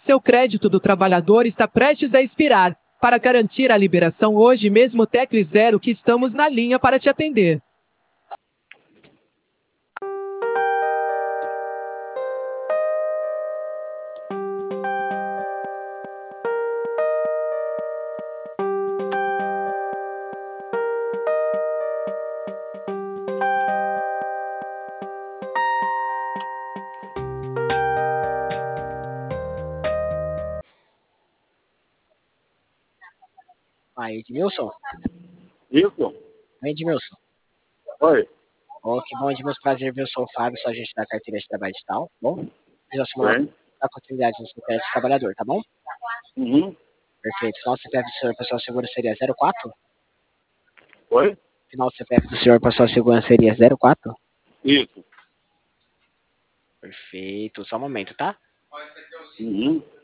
Seu crédito do trabalhador está prestes a expirar. Para garantir a liberação hoje mesmo, tecle 0 que estamos na linha para te atender. Aí, Edmilson? Isso? Edmilson. Oi. Oh, que bom, Edmilson. Prazer ver o sou o Fábio, sou agente da carteira de trabalho digital, bom? Já assumir a continuidade no seu crédito de trabalhador, tá bom? Uhum. Perfeito. Final do CPF do senhor para sua segurança seria 04? Oi? Final do CPF do senhor para sua segurança seria 04? Isso. Perfeito. Só um momento, tá? Uhum.